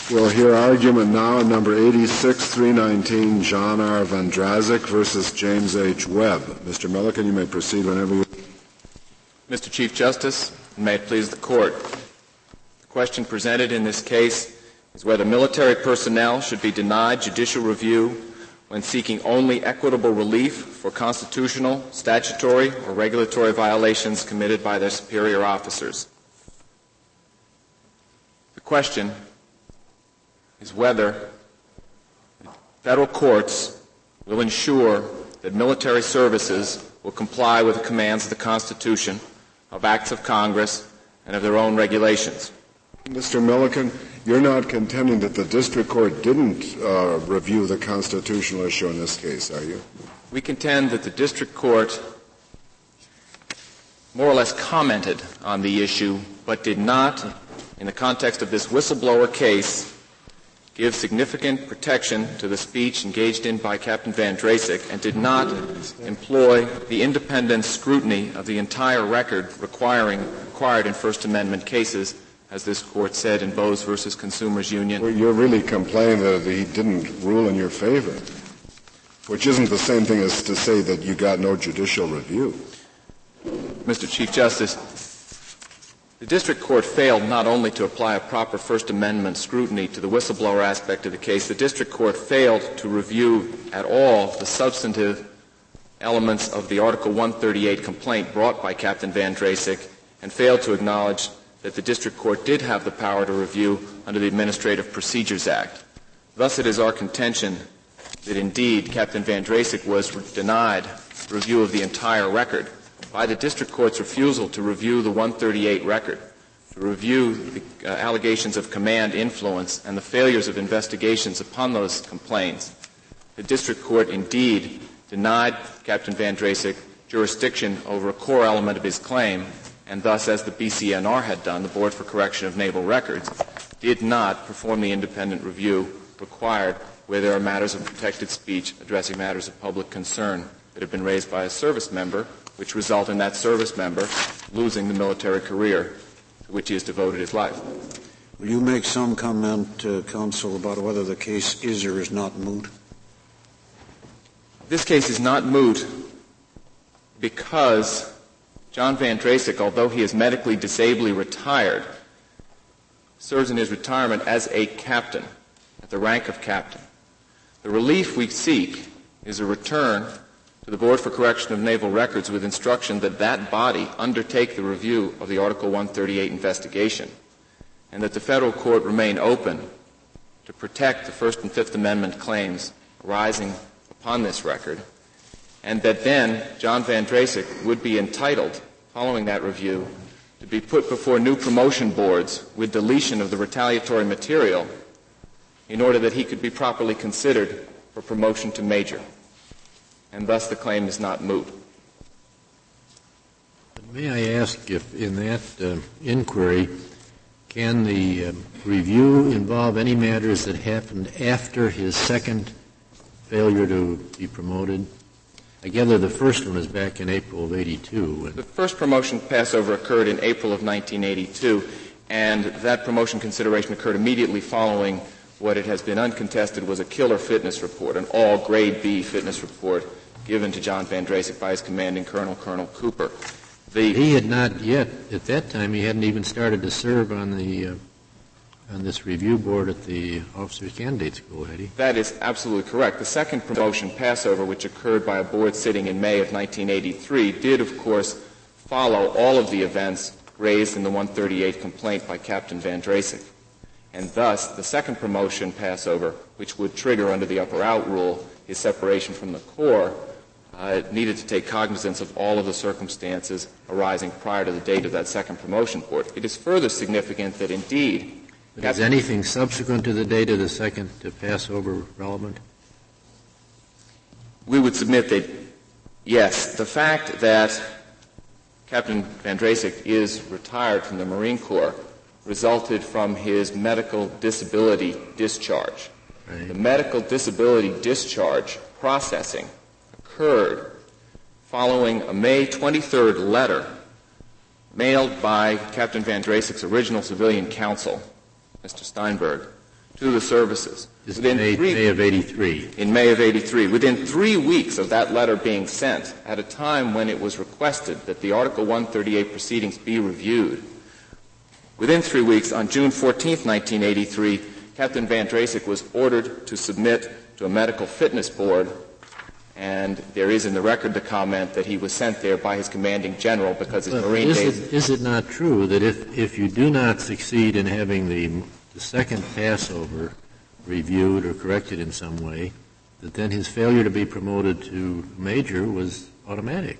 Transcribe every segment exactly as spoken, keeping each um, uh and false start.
We'll hear argument now in number eighty-six three nineteen, John R. Vandrasic versus James H. Webb. Mister Milliken, you may proceed whenever you... Mister Chief Justice, and may it please the Court, the question presented in this case is whether military personnel should be denied judicial review when seeking only equitable relief for constitutional, statutory, or regulatory violations committed by their superior officers. The question is whether federal courts will ensure that military services will comply with the commands of the Constitution, of acts of Congress, and of their own regulations. Mister Milliken, you're not contending that the district court didn't uh, review the constitutional issue in this case, are you? We contend that the district court more or less commented on the issue, but did not, in the context of this whistleblower case, give significant protection to the speech engaged in by Captain Vandrasic, and did not employ the independent scrutiny of the entire record requiring, required in First Amendment cases, as this Court said in Bose versus Consumers Union. Well, you're really complaining that he didn't rule in your favor, which isn't the same thing as to say that you got no judicial review. Mister Chief Justice, the district court failed not only to apply a proper First Amendment scrutiny to the whistleblower aspect of the case, the district court failed to review at all the substantive elements of the Article one thirty-eight complaint brought by Captain Vandrasic, and failed to acknowledge that the district court did have the power to review under the Administrative Procedures Act. Thus, it is our contention that indeed Captain Vandrasic was denied review of the entire record by the district court's refusal to review the one thirty-eight record, to review the uh, allegations of command influence and the failures of investigations upon those complaints. The district court indeed denied Captain Vandrasic jurisdiction over a core element of his claim, and thus, as the B C N R had done, the Board for Correction of Naval Records did not perform the independent review required where there are matters of protected speech addressing matters of public concern that have been raised by a service member, which result in that service member losing the military career to which he has devoted his life. Will you make some comment, uh, counsel, about whether the case is or is not moot? This case is not moot because John Vandrasic, although he is medically disably retired, serves in his retirement as a captain, at the rank of captain. The relief we seek is a return to the Board for Correction of Naval Records with instruction that that body undertake the review of the Article one thirty-eight investigation, and that the federal court remain open to protect the First and Fifth Amendment claims arising upon this record, and that then John Vandrasic would be entitled, following that review, to be put before new promotion boards with deletion of the retaliatory material in order that he could be properly considered for promotion to major. And thus the claim is not moot. May I ask if in that uh, inquiry, can the uh, review involve any matters that happened after his second failure to be promoted? I gather the first one was back in April of eighty-two. The first promotion passover occurred in April of nineteen eighty-two, and that promotion consideration occurred immediately following what it has been uncontested was a killer fitness report, an all grade B fitness report given to John Vandrasic by his commanding colonel, Colonel Cooper. The he had not yet, at that time, he hadn't even started to serve on the uh, on this review board at the Officers Candidate School, had he? That is absolutely correct. The second promotion passover, which occurred by a board sitting in May of nineteen eighty-three, did, of course, follow all of the events raised in the one thirty-eight complaint by Captain Vandrasic. And thus, the second promotion passover, which would trigger under the upper out rule his separation from the Corps, uh, needed to take cognizance of all of the circumstances arising prior to the date of that second promotion board. It is further significant that indeed But is anything subsequent to the date of the second to passover relevant? We would submit that, yes, the fact that Captain Vandrasic is retired from the Marine Corps resulted from his medical disability discharge. Right. The medical disability discharge processing occurred following a May twenty-third letter mailed by Captain Vandrasic's original civilian counsel, Mister Steinberg, to the services. This Within May, three, May of eighty-three. In May of eighty-three. Within three weeks of that letter being sent, at a time when it was requested that the Article one thirty-eight proceedings be reviewed, within three weeks, on June fourteenth, nineteen eighty-three, Captain Van Drasik was ordered to submit to a medical fitness board, and there is in the record the comment that he was sent there by his commanding general because his But Marine is days... It, is it not true that if, if you do not succeed in having the, the second Passover reviewed or corrected in some way, that then his failure to be promoted to major was automatic?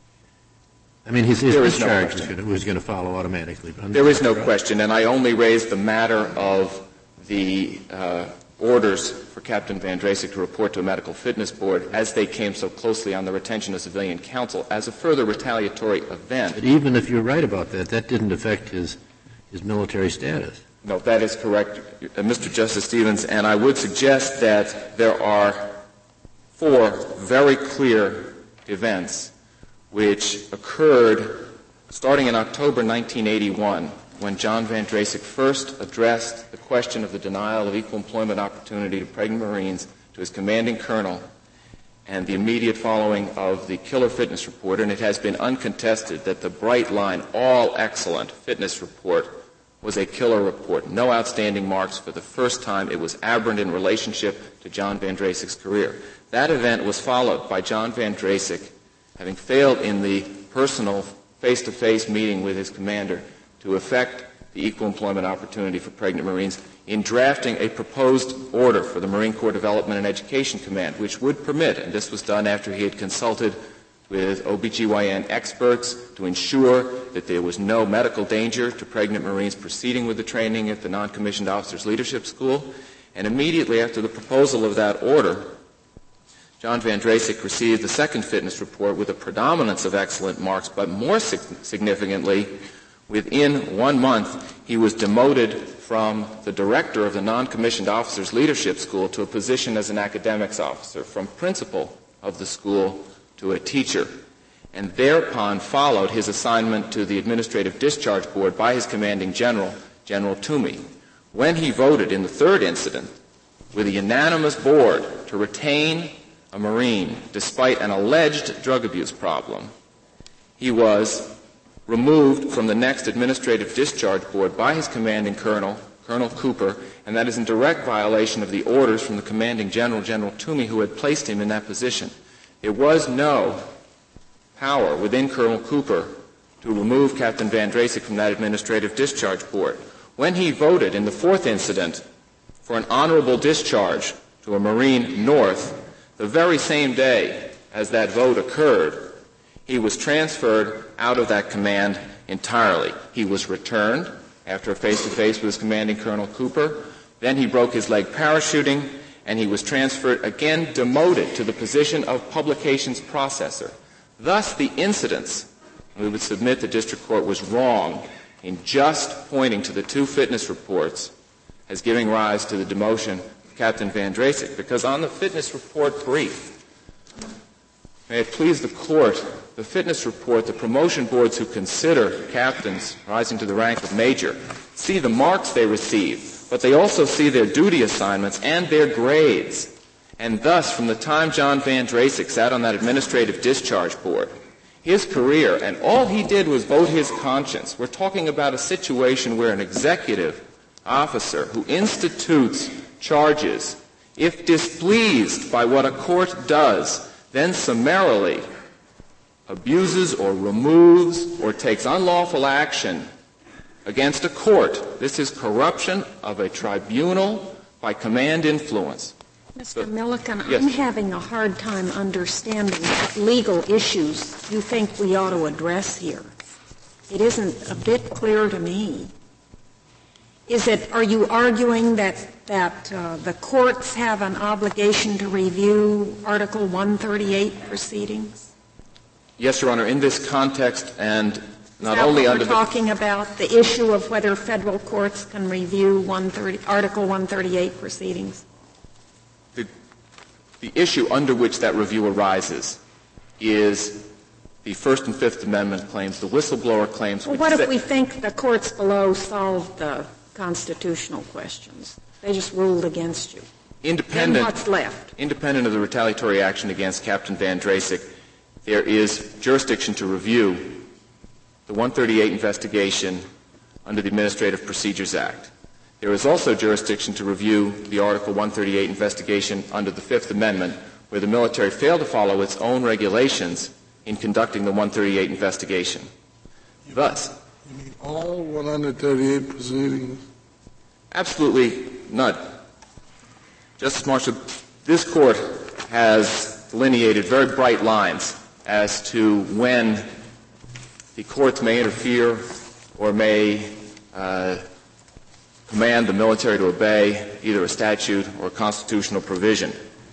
I mean, his, his discharge was going, was going to follow automatically. There is no question, and I only raised the matter of the uh, orders for Captain Van Drasik to report to a medical fitness board as they came so closely on the retention of civilian counsel as a further retaliatory event. But even if you're right about that, that didn't affect his, his military status. No, that is correct, uh, Mister Justice Stevens, and I would suggest that there are four very clear events which occurred starting in October nineteen eighty-one, when John Van Drasik first addressed the question of the denial of equal employment opportunity to pregnant Marines to his commanding colonel, and the immediate following of the killer fitness report, and it has been uncontested that the Bright Line, all excellent fitness report was a killer report. No outstanding marks for the first time. It was aberrant in relationship to John Van Drasik's career. That event was followed by John Van Drasik having failed in the personal face-to-face meeting with his commander to effect the equal employment opportunity for pregnant Marines in drafting a proposed order for the Marine Corps Development and Education Command, which would permit, and this was done after he had consulted with O B G Y N experts to ensure that there was no medical danger to pregnant Marines proceeding with the training at the Non-Commissioned Officers Leadership School. And immediately after the proposal of that order, John Van Drasik received the second fitness report with a predominance of excellent marks, but more significantly, within one month, he was demoted from the director of the Non-Commissioned Officers Leadership School to a position as an academics officer, from principal of the school to a teacher. And thereupon followed his assignment to the Administrative Discharge Board by his commanding general, General Toomey. When he voted in the third incident with a unanimous board to retain a Marine despite an alleged drug abuse problem, he was removed from the next Administrative Discharge Board by his commanding colonel, Colonel Cooper, and that is in direct violation of the orders from the commanding general, General Toomey, who had placed him in that position. There was no power within Colonel Cooper to remove Captain Van Drasik from that Administrative Discharge Board. When he voted in the fourth incident for an honorable discharge to a Marine North, the very same day as that vote occurred, he was transferred out of that command entirely. He was returned after a face-to-face with his commanding Colonel Cooper. Then he broke his leg parachuting, and he was transferred, again demoted to the position of publications processor. Thus, the incidents, we would submit the district court was wrong in just pointing to the two fitness reports as giving rise to the demotion of Captain Van Drasik, because on the fitness report brief, may it please the court, the fitness report, the promotion boards who consider captains rising to the rank of major see the marks they receive, but they also see their duty assignments and their grades. And thus, from the time John Van Drasik sat on that Administrative Discharge Board, his career, and all he did was vote his conscience. We're talking about a situation where an executive officer who institutes charges, if displeased by what a court does, then summarily abuses or removes or takes unlawful action against a court. This is corruption of a tribunal by command influence. Mister Milliken, yes. I'm having a hard time understanding what legal issues you think we ought to address here. It isn't a bit clear to me. Is it, are you arguing that, that uh, the courts have an obligation to review Article one thirty-eight proceedings? Yes, Your Honor, in this context, and not Is that only what under we're talking about, the issue of whether federal courts can review one thirty, Article one thirty-eight proceedings? The, the issue under which that review arises is the First and Fifth Amendment claims, the whistleblower claims. Well, what if we think the courts below solved the constitutional questions? They just ruled against you. Independent, then what's left? Independent of the retaliatory action against Captain Van Drasik, there is jurisdiction to review the one thirty-eight investigation under the Administrative Procedures Act. There is also jurisdiction to review the Article one thirty-eight investigation under the Fifth Amendment, where the military failed to follow its own regulations in conducting the one thirty-eight investigation. You Thus, mean, you mean all one thirty-eight proceedings? Absolutely none. Justice Marshall, this Court has delineated very bright lines as to when the courts may interfere or may uh, command the military to obey either a statute or a constitutional provision.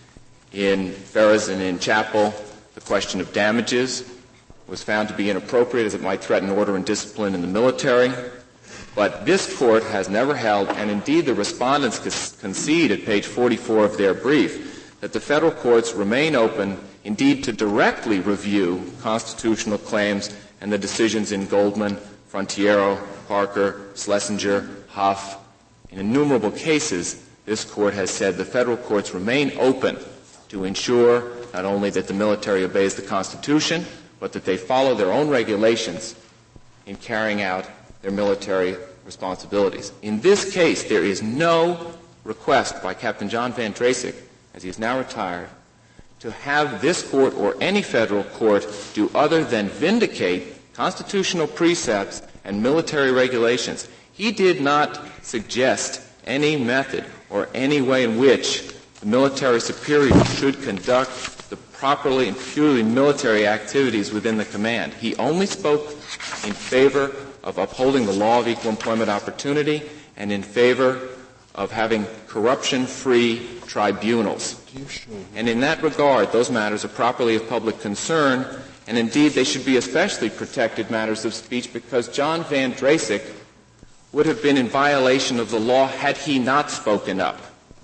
In Ferris and in Chappell, the question of damages was found to be inappropriate as it might threaten order and discipline in the military. But this Court has never held, and indeed the respondents concede at page forty-four of their brief, that the federal courts remain open, indeed, to directly review constitutional claims and the decisions in Goldman, Frontiero, Parker, Schlesinger, Huff. In innumerable cases, this Court has said the federal courts remain open to ensure not only that the military obeys the Constitution, but that they follow their own regulations in carrying out their military responsibilities. In this case, there is no request by Captain John Van Drasik, as he is now retired, to have this court or any federal court do other than vindicate constitutional precepts and military regulations. He did not suggest any method or any way in which the military superior should conduct the properly and purely military activities within the command. He only spoke in favor of upholding the law of equal employment opportunity and in favor of having corruption-free tribunals. And in that regard, those matters are properly of public concern, and indeed they should be especially protected matters of speech because John Van Drasik would have been in violation of the law had he not spoken up.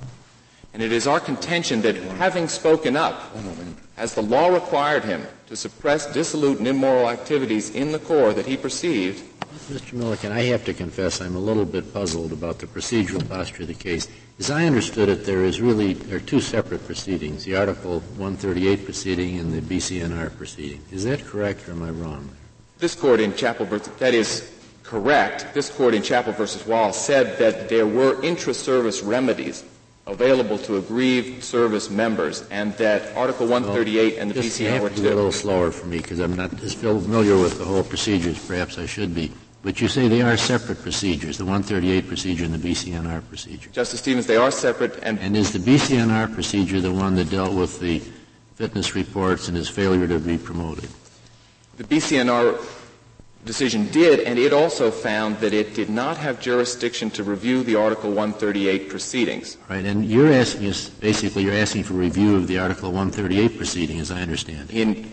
And it is our contention that having spoken up, as the law required him to suppress dissolute and immoral activities in the Corps that he perceived. Mister Milliken, I have to confess I'm a little bit puzzled about the procedural posture of the case. As I understood it, there is really there are two separate proceedings, the Article one thirty-eight proceeding and the B C N R proceeding. Is that correct or am I wrong? This Court in Chappell, that is correct. This Court in Chappell versus Wallace said that there were intra-service remedies available to aggrieved service members, and that Article one thirty-eight well, and the B C N R were two. You have to be a little slower for me because I'm not as familiar with the whole procedures. Perhaps I should be. But you say they are separate procedures, the one thirty-eight procedure and the B C N R procedure. Justice Stevens, they are separate. And, and is the B C N R procedure the one that dealt with the fitness reports and his failure to be promoted? The B C N R decision did, and it also found that it did not have jurisdiction to review the Article one thirty-eight proceedings. Right, and you're asking us, basically you're asking for review of the Article one thirty-eight proceeding, as I understand it. In,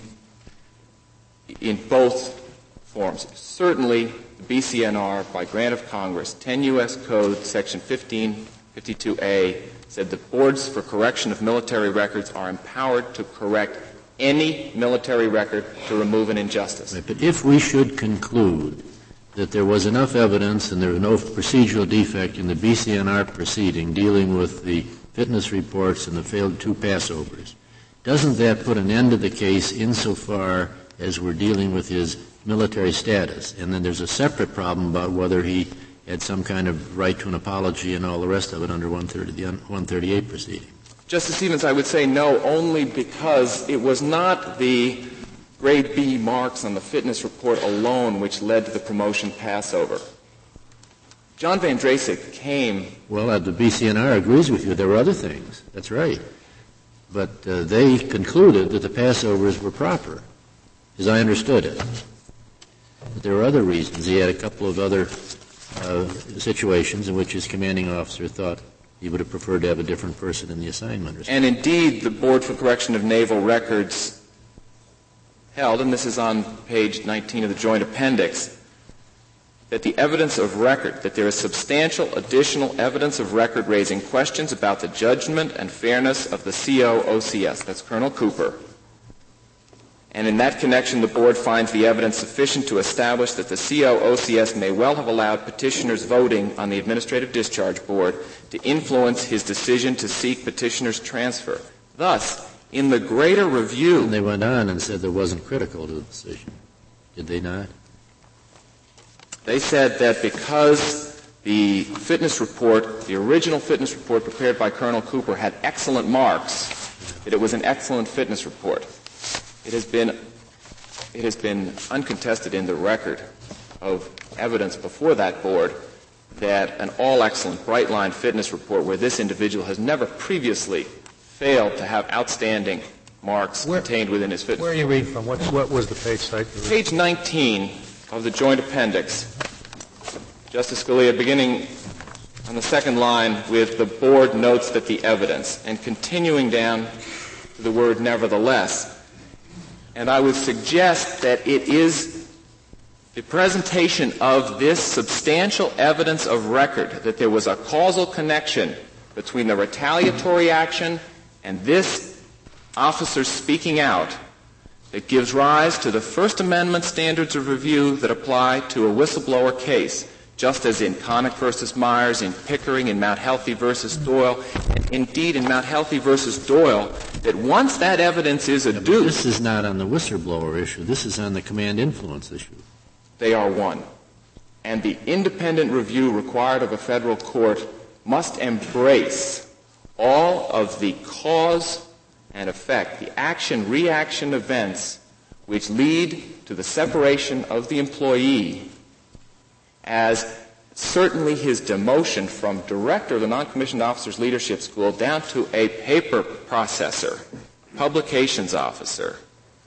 in both forms. Certainly, the B C N R, by grant of Congress, ten U S Code, Section fifteen fifty-two A, said the boards for correction of military records are empowered to correct any military record to remove an injustice. Right, but if we should conclude that there was enough evidence and there was no procedural defect in the B C N R proceeding dealing with the fitness reports and the failed two passovers, doesn't that put an end to the case insofar as we're dealing with his military status? And then there's a separate problem about whether he had some kind of right to an apology and all the rest of it under one thirty, the one thirty-eight proceeding. Justice Stevens, I would say no, only because it was not the grade B marks on the fitness report alone which led to the promotion passover. John Van Drasik came... Well, uh, the B C N R agrees with you. There were other things. That's right. But uh, they concluded that the passovers were proper, as I understood it. But there were other reasons. He had a couple of other uh, situations in which his commanding officer thought he would have preferred to have a different person in the assignment. And indeed, the Board for Correction of Naval Records held, and this is on page nineteen of the Joint Appendix, that the evidence of record, that there is substantial additional evidence of record raising questions about the judgment and fairness of the C O O C S, that's Colonel Cooper, And in that connection, the Board finds the evidence sufficient to establish that the C O O C S may well have allowed petitioner's voting on the Administrative Discharge Board to influence his decision to seek petitioner's transfer. Thus, in the greater review... And they went on and said that wasn't critical to the decision. Did they not? They said that because the fitness report, the original fitness report prepared by Colonel Cooper, had excellent marks, that it was an excellent fitness report. It has been, it has been uncontested in the record of evidence before that board that an all-excellent, bright-line fitness report where this individual has never previously failed to have outstanding marks where, contained within his fitness report. Where are you reading from? What, what was the page cite? Page nineteen of the Joint Appendix. Justice Scalia, beginning on the second line with the board notes that the evidence, and continuing down to the word nevertheless. And I would suggest that it is the presentation of this substantial evidence of record that there was a causal connection between the retaliatory action and this officer speaking out that gives rise to the First Amendment standards of review that apply to a whistleblower case, just as in Connick versus Myers, in Pickering, in Mount Healthy versus Doyle, and indeed in Mount Healthy versus Doyle, that once that evidence is adduced... Yeah, this is not on the whistleblower issue. This is on the command influence issue. They are one. And the independent review required of a federal court must embrace all of the cause and effect, the action-reaction events which lead to the separation of the employee, as certainly his demotion from director of the non-commissioned officers leadership school down to a paper processor, publications officer,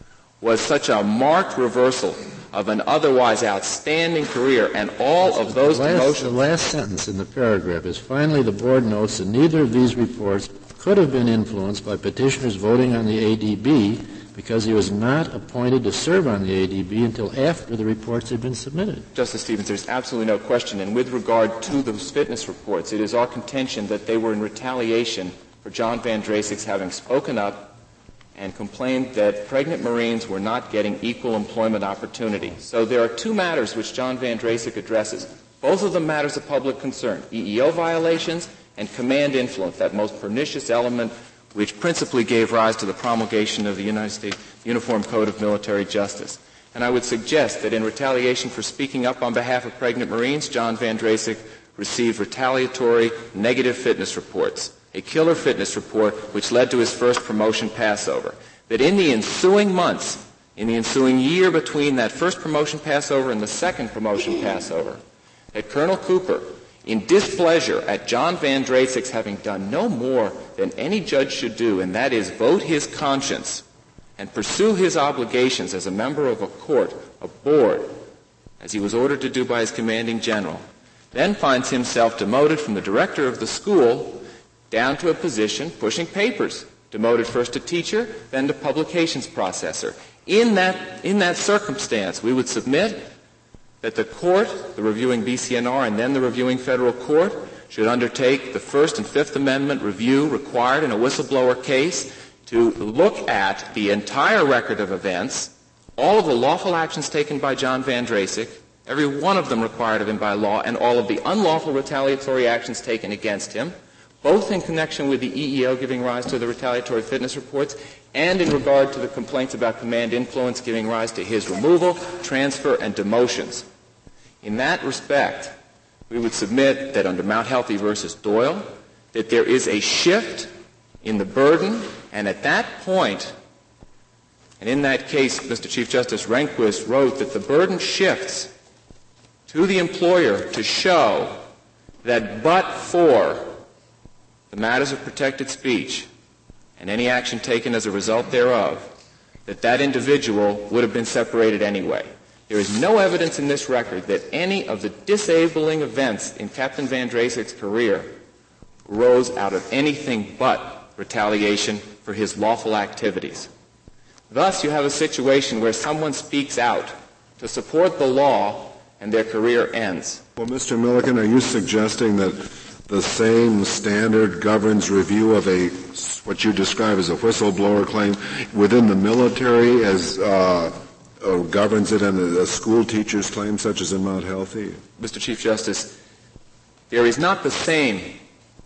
was such a marked reversal of an otherwise outstanding career, and all of those the last, demotions... The last sentence in the paragraph is, finally, the board notes that neither of these reports could have been influenced by petitioners voting on the A D B because he was not appointed to serve on the A D B until after the reports had been submitted. Justice Stevens, there's absolutely no question. And with regard to those fitness reports, it is our contention that they were in retaliation for John Van Draseks having spoken up and complained that pregnant Marines were not getting equal employment opportunity. So there are two matters which John Van Drasek addresses. Both of them matters of public concern, E E O violations and command influence, that most pernicious element which principally gave rise to the promulgation of the United States Uniform Code of Military Justice. And I would suggest that in retaliation for speaking up on behalf of pregnant Marines, John Van Drasek received retaliatory negative fitness reports, a killer fitness report which led to his first promotion passover. That in the ensuing months, in the ensuing year between that first promotion passover and the second promotion passover, that Colonel Cooper, in displeasure at John Van Drasek's having done no more than any judge should do, and that is vote his conscience and pursue his obligations as a member of a court, a board, as he was ordered to do by his commanding general, then finds himself demoted from the director of the school down to a position pushing papers, demoted first to teacher, then to publications processor. In that, in that circumstance, we would submit that the court, the reviewing B C N R, and then the reviewing federal court should undertake the First and Fifth Amendment review required in a whistleblower case to look at the entire record of events, all of the lawful actions taken by John Van Drasek, every one of them required of him by law, and all of the unlawful retaliatory actions taken against him, both in connection with the E E O giving rise to the retaliatory fitness reports and in regard to the complaints about command influence giving rise to his removal, transfer, and demotions. In that respect, we would submit that under Mount Healthy versus Doyle, that there is a shift in the burden, and at that point, and in that case, Mister Chief Justice Rehnquist wrote that the burden shifts to the employer to show that but for the matters of protected speech and any action taken as a result thereof, that that individual would have been separated anyway. There is no evidence in this record that any of the disabling events in Captain Van Drasek's career rose out of anything but retaliation for his lawful activities. Thus, you have a situation where someone speaks out to support the law and their career ends. Well, Mister Milliken, are you suggesting that the same standard governs review of a what you describe as a whistleblower claim within the military as uh, uh, governs it in a, a school teacher's claim, such as in Mount Healthy? Mister Chief Justice, there is not the same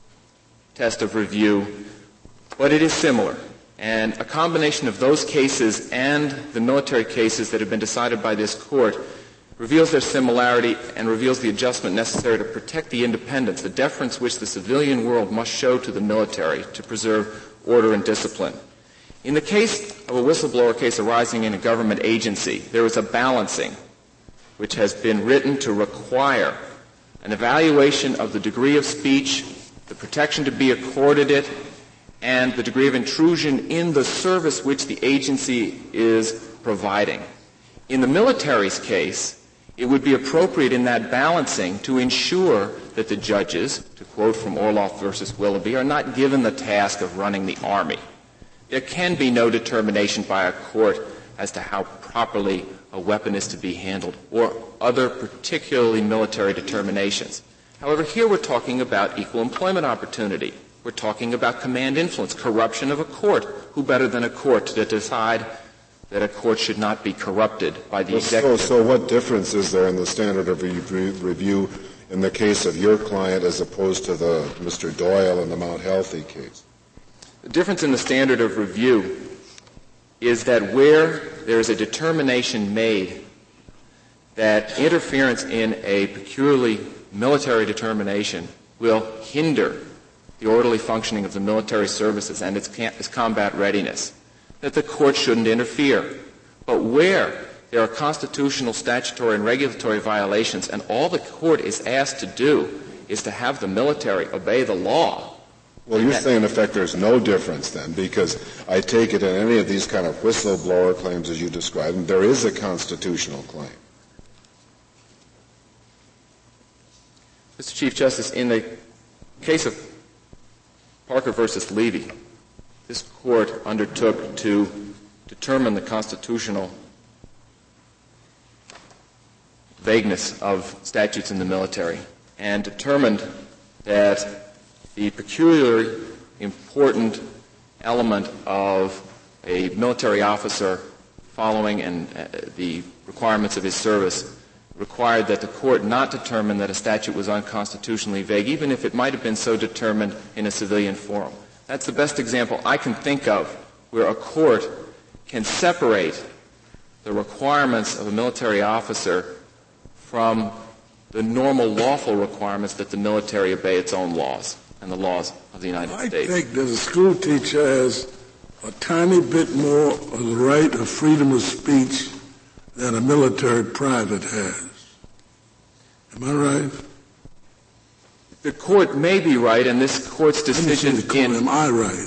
test of review, but it is similar. And a combination of those cases and the military cases that have been decided by this Court reveals their similarity and reveals the adjustment necessary to protect the independence, the deference which the civilian world must show to the military to preserve order and discipline. In the case of a whistleblower case arising in a government agency, there is a balancing which has been written to require an evaluation of the degree of speech, the protection to be accorded it, and the degree of intrusion in the service which the agency is providing. In the military's case, it would be appropriate in that balancing to ensure that the judges, to quote from Orloff versus Willoughby, are not given the task of running the Army. There can be no determination by a court as to how properly a weapon is to be handled or other particularly military determinations. However, here we're talking about equal employment opportunity. We're talking about command influence, corruption of a court. Who better than a court to decide that a court should not be corrupted by the well, executive? So, so what difference is there in the standard of re- review in the case of your client as opposed to the Mister Doyle and the Mount Healthy case? The difference in the standard of review is that where there is a determination made that interference in a peculiarly military determination will hinder the orderly functioning of the military services and its, its combat readiness, that the court shouldn't interfere. But where there are constitutional, statutory, and regulatory violations, and all the court is asked to do is to have the military obey the law. Well, you're saying, in effect, there's no difference then, because I take it in any of these kind of whistleblower claims as you described them, there is a constitutional claim. Mister Chief Justice, in the case of Parker versus Levy, this court undertook to determine the constitutional vagueness of statutes in the military and determined that the peculiarly important element of a military officer following and uh, the requirements of his service required that the court not determine that a statute was unconstitutionally vague, even if it might have been so determined in a civilian forum. That's the best example I can think of where a court can separate the requirements of a military officer from the normal lawful requirements that the military obey its own laws and the laws of the United I States. think that a school teacher has a tiny bit more of the right of freedom of speech than a military private has. Am I right? The court may be right, and this court's decision the court, in... Am I right?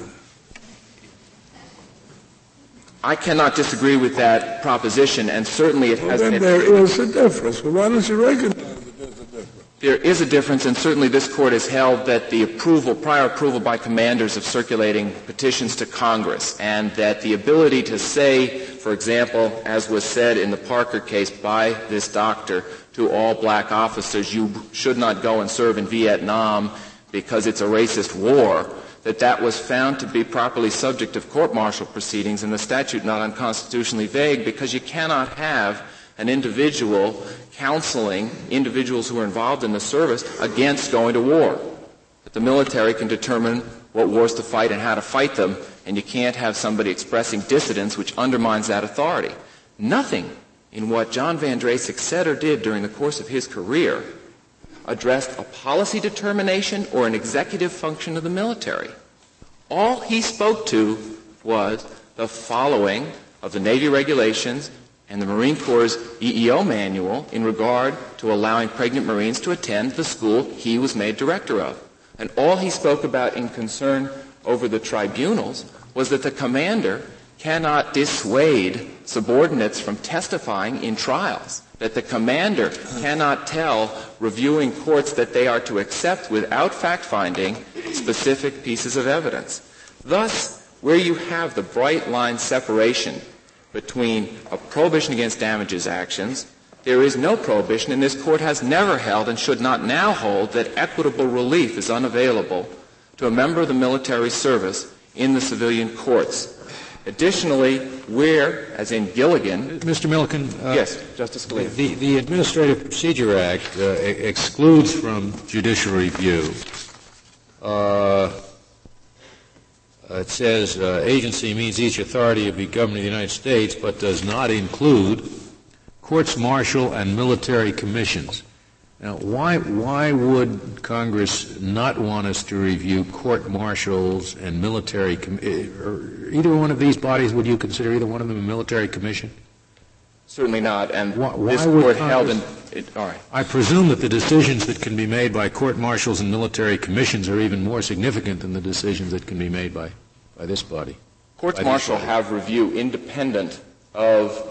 I cannot disagree with that proposition, and certainly it well, has then been... there is a difference. Well, why don't you recognize that there's a difference? There is a difference, and certainly this court has held that the approval, prior approval by commanders of circulating petitions to Congress, and that the ability to say, for example, as was said in the Parker case by this doctor to all black officers, you should not go and serve in Vietnam because it's a racist war, that that was found to be properly subject of court-martial proceedings and the statute not unconstitutionally vague, because you cannot have an individual counseling individuals who are involved in the service against going to war. But the military can determine what wars to fight and how to fight them, and you can't have somebody expressing dissidence which undermines that authority. Nothing in what John Van Dreesek said or did during the course of his career addressed a policy determination or an executive function of the military. All he spoke to was the following of the Navy regulations and the Marine Corps' E E O manual in regard to allowing pregnant Marines to attend the school he was made director of. And all he spoke about in concern over the tribunals was that the commander cannot dissuade subordinates from testifying in trials, that the commander cannot tell reviewing courts that they are to accept without fact-finding specific pieces of evidence. Thus, where you have the bright line separation between a prohibition against damages actions, there is no prohibition, and this Court has never held and should not now hold that equitable relief is unavailable to a member of the military service in the civilian courts. Additionally, where, as in Gilligan... Mister Milliken? Uh, yes, Justice Scalia. The, the Administrative Procedure Act uh, excludes from judicial review. Uh, it says uh, agency means each authority of the government of the United States, but does not include courts-martial and military commissions. Now, why why would Congress not want us to review court-martials and military com- or either one of these bodies? Would you consider either one of them a military commission? Certainly not. And why, why this would Court Congress, held in it, all right. I presume that the decisions that can be made by court-martials and military commissions are even more significant than the decisions that can be made by, by this body. Courts-martial have review independent of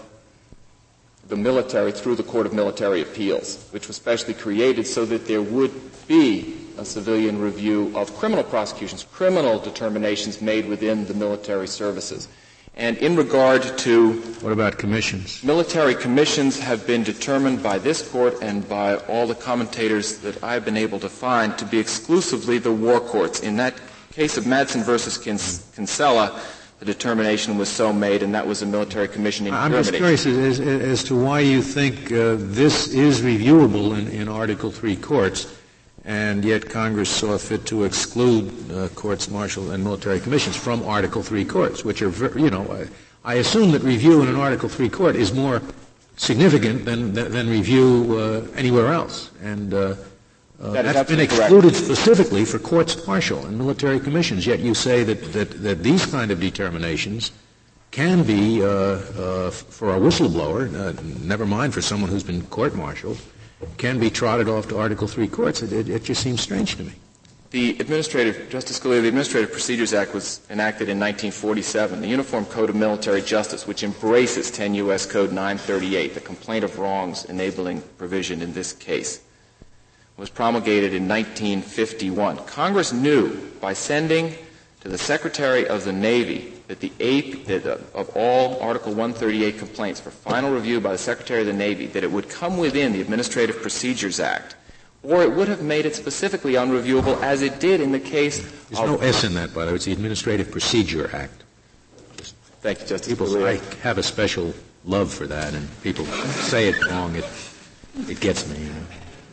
the military through the Court of Military Appeals, which was specially created so that there would be a civilian review of criminal prosecutions, criminal determinations made within the military services. And in regard to... What about commissions? Military commissions have been determined by this Court and by all the commentators that I've been able to find to be exclusively the war courts. In that case of Madsen versus Kinsella, the determination was so made, and that was a military commission in I'm Germany. I'm just curious as, as to why you think uh, this is reviewable in, in Article three courts, and yet Congress saw fit to exclude uh, courts-martial and military commissions from Article three courts, which are, ver- you know, I, I assume that review in an Article three court is more significant than, than, than review uh, anywhere else. And uh, Uh, that that's been excluded correct. Specifically for courts-martial and military commissions, yet you say that, that, that these kind of determinations can be, uh, uh, for a whistleblower, uh, never mind for someone who's been court-martialed, can be trotted off to Article three courts. It, it, it just seems strange to me. The Administrative, Justice Scalia, the Administrative Procedures Act was enacted in nineteen forty-seven. The Uniform Code of Military Justice, which embraces ten U S Code nine thirty-eight, the complaint of wrongs enabling provision in this case, was promulgated in nineteen fifty-one. Congress knew by sending to the Secretary of the Navy that the A P, that, uh, of all Article one thirty-eight complaints for final review by the Secretary of the Navy, that it would come within the Administrative Procedures Act, or it would have made it specifically unreviewable, as it did in the case There's of... no S in that, by the way. It's the Administrative Procedure Act. Just Thank you, Justice people, Scalia. I have a special love for that, and people say it wrong. It, it gets me, you know.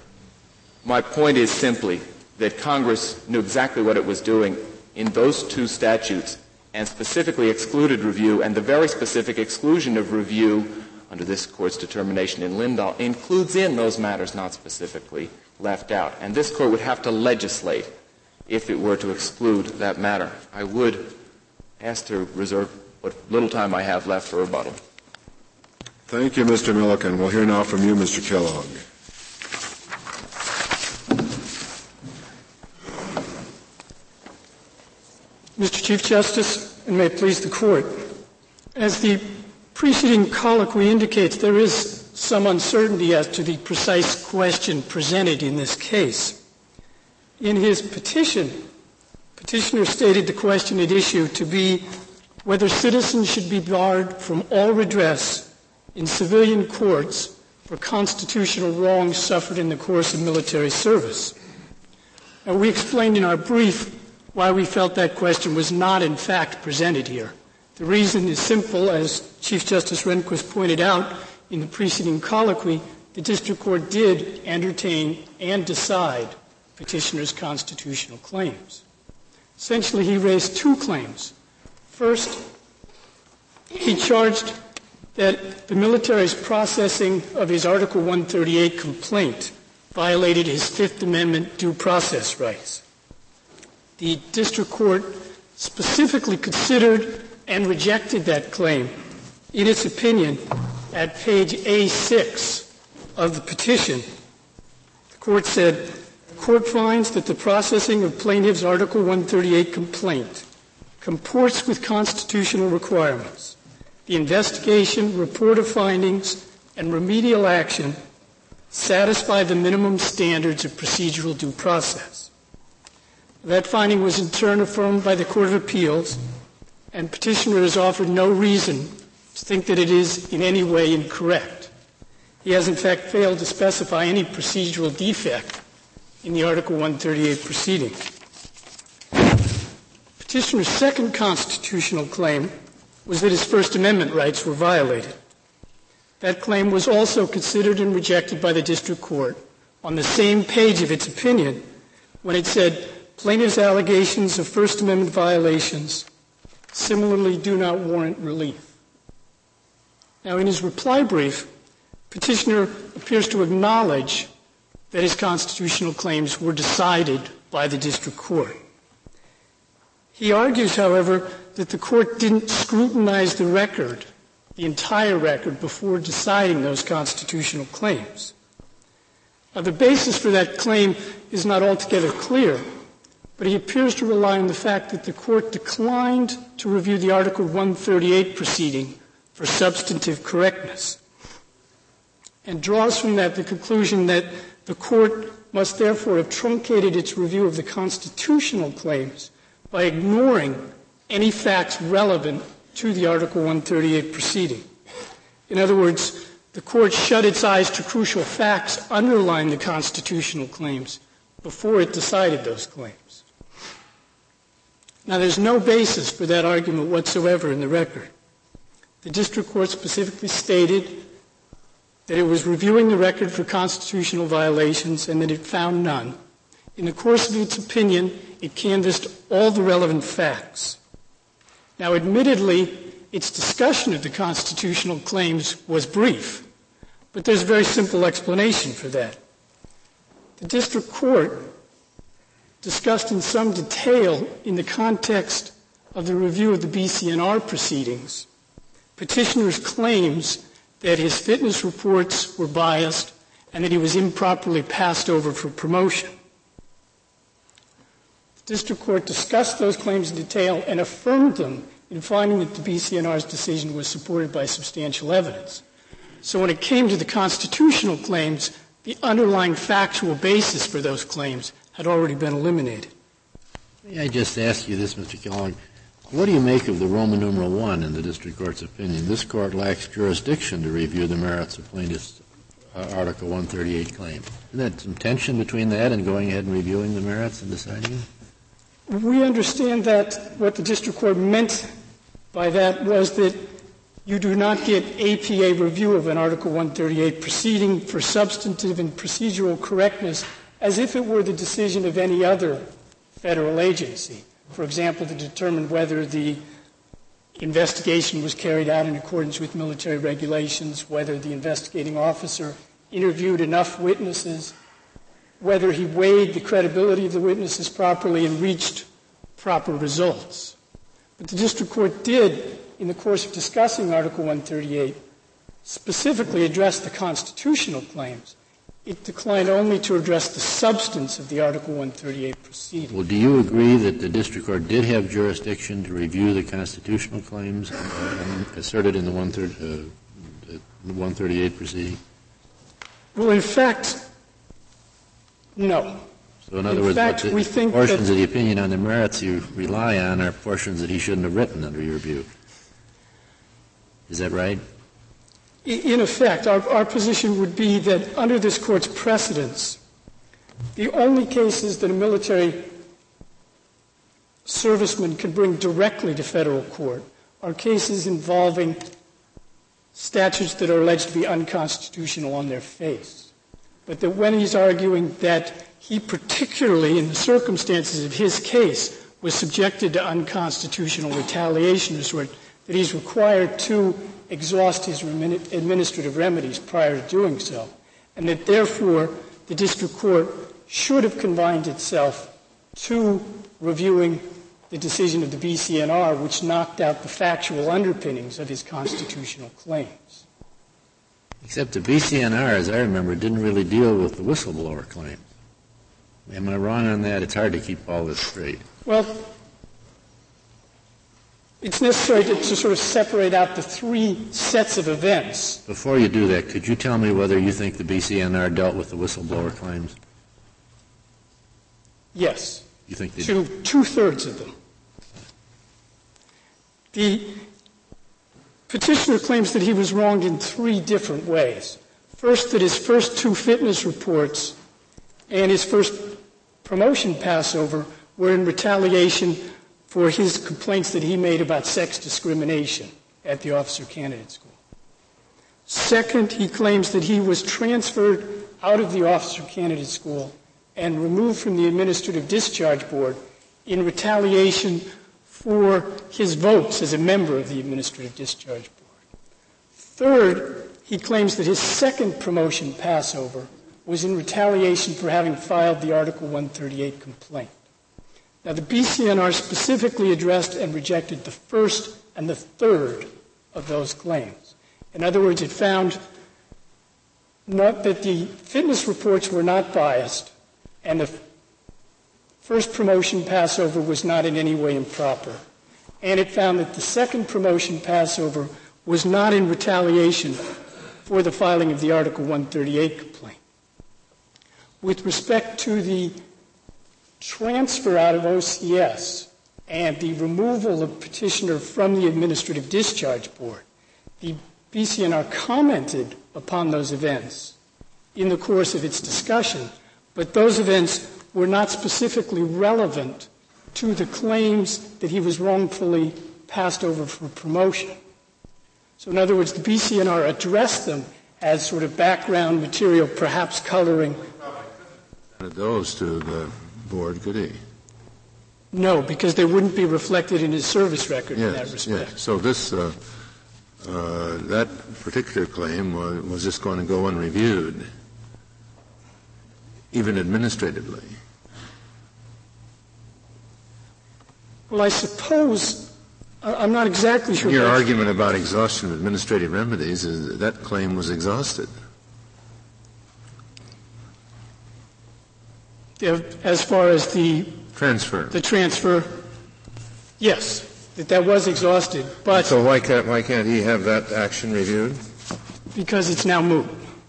My point is simply that Congress knew exactly what it was doing in those two statutes and specifically excluded review, and the very specific exclusion of review under this Court's determination in Lindahl includes in those matters not specifically left out. And this Court would have to legislate if it were to exclude that matter. I would ask to reserve what little time I have left for rebuttal. Thank you, Mister Milliken. We'll hear now from you, Mister Kellogg. Mister Chief Justice, and may it please the Court, as the preceding colloquy indicates, there is some uncertainty as to the precise question presented in this case. In his petition, petitioner stated the question at issue to be whether citizens should be barred from all redress in civilian courts for constitutional wrongs suffered in the course of military service. Now, we explained in our brief why we felt that question was not in fact presented here. The reason is simple. As Chief Justice Rehnquist pointed out in the preceding colloquy, the district court did entertain and decide petitioner's constitutional claims. Essentially, he raised two claims. First, he charged that the military's processing of his Article one thirty-eight complaint violated his Fifth Amendment due process rights. The district court specifically considered and rejected that claim in its opinion at page A six of the petition. The court said, the court finds that the processing of plaintiff's Article one thirty-eight complaint comports with constitutional requirements. The investigation, report of findings, and remedial action satisfy the minimum standards of procedural due process. That finding was in turn affirmed by the Court of Appeals, and petitioner has offered no reason to think that it is in any way incorrect. He has, in fact, failed to specify any procedural defect in the Article one thirty-eight proceeding. Petitioner's second constitutional claim was that his First Amendment rights were violated. That claim was also considered and rejected by the district court on the same page of its opinion when it said, plaintiff's allegations of First Amendment violations similarly do not warrant relief. Now, in his reply brief, petitioner appears to acknowledge that his constitutional claims were decided by the district court. He argues, however, that the court didn't scrutinize the record, the entire record, before deciding those constitutional claims. Now, the basis for that claim is not altogether clear, but he appears to rely on the fact that the court declined to review the Article one thirty-eight proceeding for substantive correctness, and draws from that the conclusion that the court must therefore have truncated its review of the constitutional claims by ignoring any facts relevant to the Article one thirty-eight proceeding. In other words, the court shut its eyes to crucial facts underlying the constitutional claims before it decided those claims. Now, there's no basis for that argument whatsoever in the record. The district court specifically stated that it was reviewing the record for constitutional violations and that it found none. In the course of its opinion, it canvassed all the relevant facts. Now, admittedly, its discussion of the constitutional claims was brief, but there's a very simple explanation for that. The district court discussed in some detail in the context of the review of the B C N R proceedings petitioner's claims that his fitness reports were biased and that he was improperly passed over for promotion. The district court discussed those claims in detail and affirmed them in finding that the B C N R's decision was supported by substantial evidence. So when it came to the constitutional claims, the underlying factual basis for those claims had already been eliminated. May I just ask you this, Mister Kellogg? What do you make of the Roman numeral one in the district court's opinion? This court lacks jurisdiction to review the merits of plaintiff's uh, Article one thirty-eight claim. Isn't there some tension between that and going ahead and reviewing the merits and deciding? We understand that what the district court meant by that was that you do not get A P A review of an Article one thirty-eight proceeding for substantive and procedural correctness as if it were the decision of any other federal agency. For example, to determine whether the investigation was carried out in accordance with military regulations, whether the investigating officer interviewed enough witnesses, whether he weighed the credibility of the witnesses properly and reached proper results. But the district court did, in the course of discussing Article one thirty-eight, specifically address the constitutional claims. It declined only to address the substance of the Article one thirty-eight proceeding. Well, do you agree that the district court did have jurisdiction to review the constitutional claims uh, asserted in the one thirty-eight proceeding? Well, in fact, no. So in other in words, fact, the we think portions that of the opinion on the merits you rely on are portions that he shouldn't have written under your view. Is that right? In effect, our, our position would be that under this court's precedents, the only cases that a military serviceman can bring directly to federal court are cases involving statutes that are alleged to be unconstitutional on their face. But that when he's arguing that he particularly, in the circumstances of his case, was subjected to unconstitutional retaliation of sort, that he's required to exhaust his administrative remedies prior to doing so, and that therefore the district court should have confined itself to reviewing the decision of the B C N R, which knocked out the factual underpinnings of his constitutional claims. Except the B C N R, as I remember, didn't really deal with the whistleblower claim. Am I wrong on that? It's hard to keep all this straight. Well, it's necessary to, to sort of separate out the three sets of events. Before you do that, could you tell me whether you think the B C N R dealt with the whistleblower claims? Yes. You think they Two, did? two-thirds of them. The petitioner claims that he was wronged in three different ways. First, that his first two fitness reports and his first promotion passover were in retaliation for his complaints that he made about sex discrimination at the officer candidate school. Second, he claims that he was transferred out of the officer candidate school and removed from the administrative discharge board in retaliation for his votes as a member of the administrative discharge board. Third, he claims that his second promotion passover was in retaliation for having filed the Article one thirty-eight complaint. Now, the B C N R specifically addressed and rejected the first and the third of those claims. In other words, it found not that the fitness reports were not biased and the first promotion passover was not in any way improper. And it found that the second promotion passover was not in retaliation for the filing of the Article one thirty-eight complaint. With respect to the transfer out of O C S and the removal of petitioner from the administrative discharge board, the B C N R commented upon those events in the course of its discussion, but those events were not specifically relevant to the claims that he was wrongfully passed over for promotion. So in other words, the B C N R addressed them as sort of background material, perhaps coloring. Those to the board, could he? No, because they wouldn't be reflected in his service record yes, in that respect. Yes. So this, uh, uh, that particular claim was, was just going to go unreviewed, even administratively. Well, I suppose, I'm not exactly sure. Your argument about exhaustion of administrative remedies is that, that claim was exhausted. As far as the transfer, the transfer, yes, that that was exhausted. But so why can't why can't he have that action reviewed? Because it's now moot.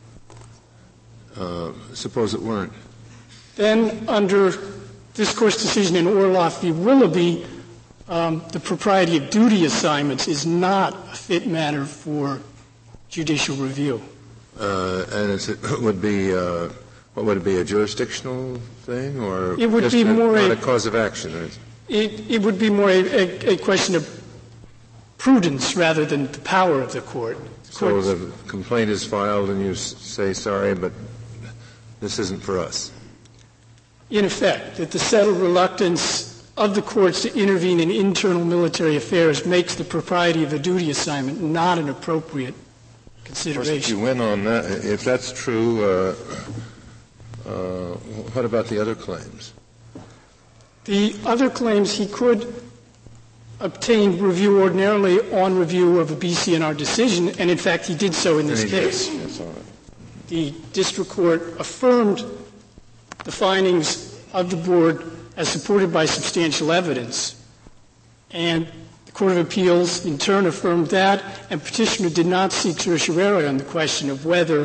Uh, suppose it weren't. Then, under this Court's decision in Orloff v. Willoughby, um, the propriety of duty assignments is not a fit matter for judicial review. Uh, and it's, it would be. Uh, What would it be, a jurisdictional thing, or it would just be a, more not a, a cause of action? It, it would be more a, a, a question of prudence rather than the power of the court. The so court's, the complaint is filed and you s- say, sorry, but this isn't for us. In effect, that the settled reluctance of the courts to intervene in internal military affairs makes the propriety of a duty assignment not an appropriate consideration. Of course, if you win on that, if that's true, uh, Uh, what about the other claims? The other claims, he could obtain review ordinarily on review of a B C N R decision, and in fact he did so in this case. That's all right. The district court affirmed the findings of the board as supported by substantial evidence, and the Court of Appeals in turn affirmed that, and petitioner did not seek certiorari on the question of whether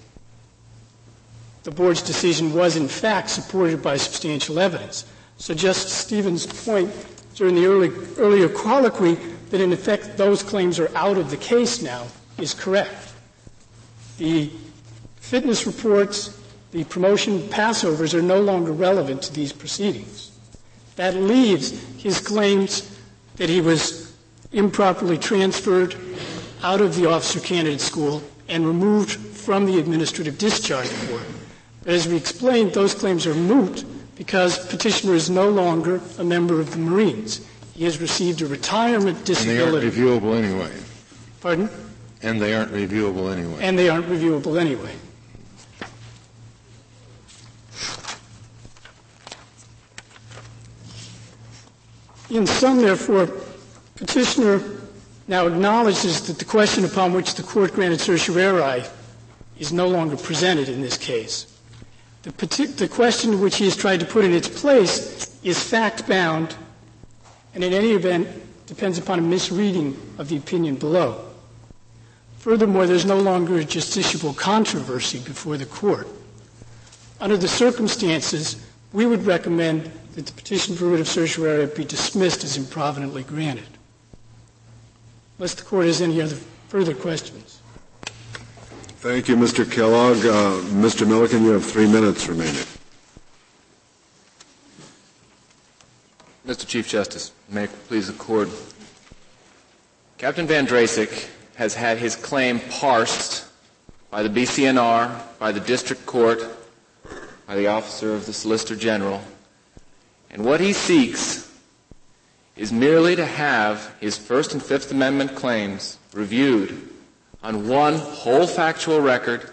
the board's decision was in fact supported by substantial evidence. So Justice Stevens' point during the early, earlier colloquy that in effect those claims are out of the case now is correct. The fitness reports, the promotion passovers are no longer relevant to these proceedings. That leaves his claims that he was improperly transferred out of the officer candidate school and removed from the administrative discharge board. But as we explained, those claims are moot because petitioner is no longer a member of the Marines. He has received a retirement disability. And they aren't reviewable anyway. Pardon? And they aren't reviewable anyway. And they aren't reviewable anyway. In sum, therefore, petitioner now acknowledges that the question upon which the court granted certiorari is no longer presented in this case. The, partic- the question which he has tried to put in its place is fact-bound, and in any event depends upon a misreading of the opinion below. Furthermore, there's no longer a justiciable controversy before the court. Under the circumstances, we would recommend that the petition for writ of certiorari be dismissed as improvidently granted. Unless the court has any other further questions. Thank you, Mister Kellogg. Uh, Mister Milliken, you have three minutes remaining. Mister Chief Justice, may it please the Court. Captain Van Drasik has had his claim parsed by the B C N R, by the District Court, by the Officer of the Solicitor General, and what he seeks is merely to have his First and Fifth Amendment claims reviewed on one whole factual record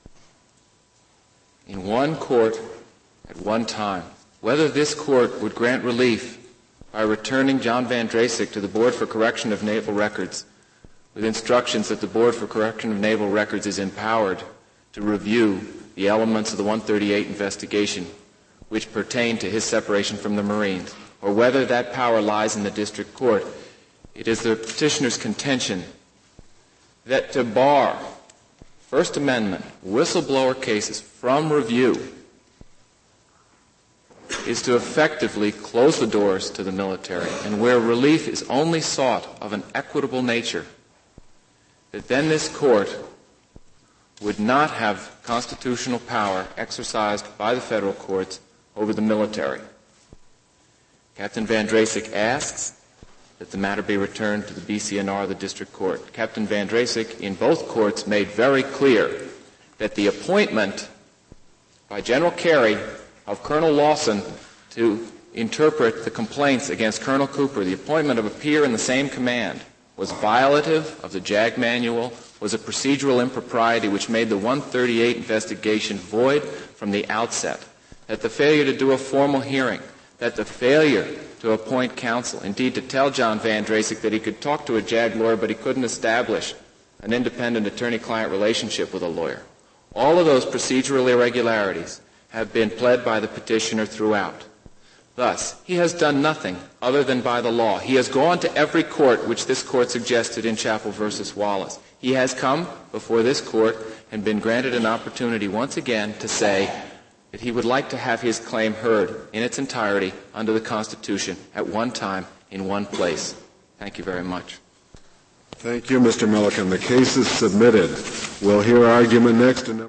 in one court at one time. Whether this court would grant relief by returning John Van Drasik to the Board for Correction of Naval Records with instructions that the Board for Correction of Naval Records is empowered to review the elements of the one thirty-eight investigation which pertain to his separation from the Marines, or whether that power lies in the district court, it is the petitioner's contention that to bar First Amendment whistleblower cases from review is to effectively close the doors to the military, and where relief is only sought of an equitable nature, that then this court would not have constitutional power exercised by the federal courts over the military. Captain Van Drasik asks that the matter be returned to the B C N R, the district court. Captain Van Drasik, in both courts, made very clear that the appointment by General Carey of Colonel Lawson to interpret the complaints against Colonel Cooper, the appointment of a peer in the same command, was violative of the J A G manual, was a procedural impropriety which made the one thirty-eight investigation void from the outset, that the failure to do a formal hearing, that the failure to appoint counsel, indeed to tell John Van Drasik that he could talk to a J A G lawyer but he couldn't establish an independent attorney-client relationship with a lawyer. All of those procedural irregularities have been pled by the petitioner throughout. Thus, he has done nothing other than by the law. He has gone to every court which this court suggested in Chappell versus Wallace. He has come before this court and been granted an opportunity once again to say that he would like to have his claim heard in its entirety under the Constitution at one time in one place. Thank you very much. Thank you, Mister Milliken. The case is submitted. We'll hear argument next in